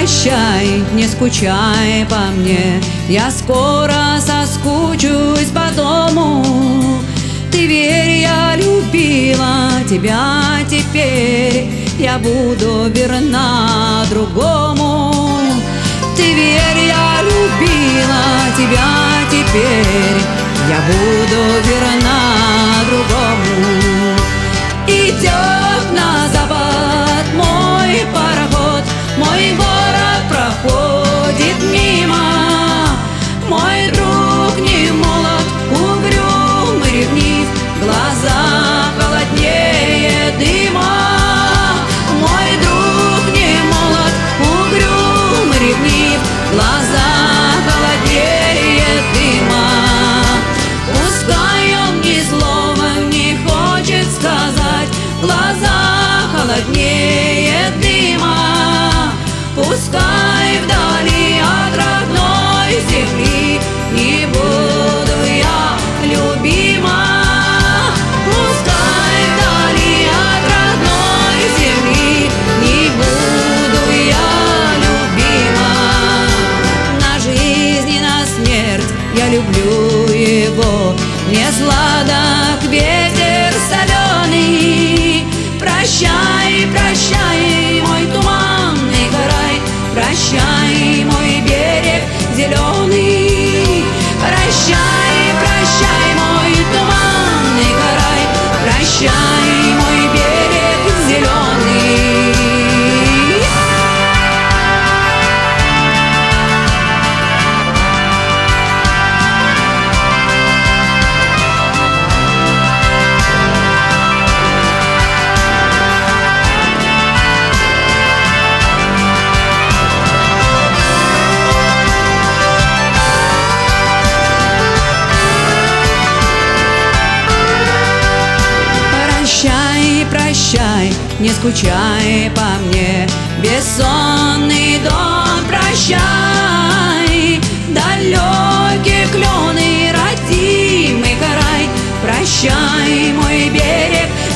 прощай, не скучай по мне, я скоро соскучусь по дому. Ты верь, я любила тебя, теперь я буду верна другому. Ты верь, я любила тебя, теперь я буду верна другому. Идет на запад мой пароход, мой город проходит мимо. Мой друг не молод, угрюм и ревнив, глаза холоднее дыма. Мой друг не молод, угрюм и ревнив, глаза холоднее дыма. Пускай он ни слова не хочет сказать, глаза холоднее дыма. Пускай вдали от родной земли не буду я любима. Пускай вдали от родной земли не буду я любима. На жизнь и на смерть я люблю его, мне сладок ветер соленый. Прощай, прощай, мой туманный край, прощай, мой берег зеленый. Прощай, прощай, мой туманный край, прощай, мой берег зеленый. Прощай, не скучай по мне, бессонный дом, прощай, далекие клены, родимый край, прощай, мой берег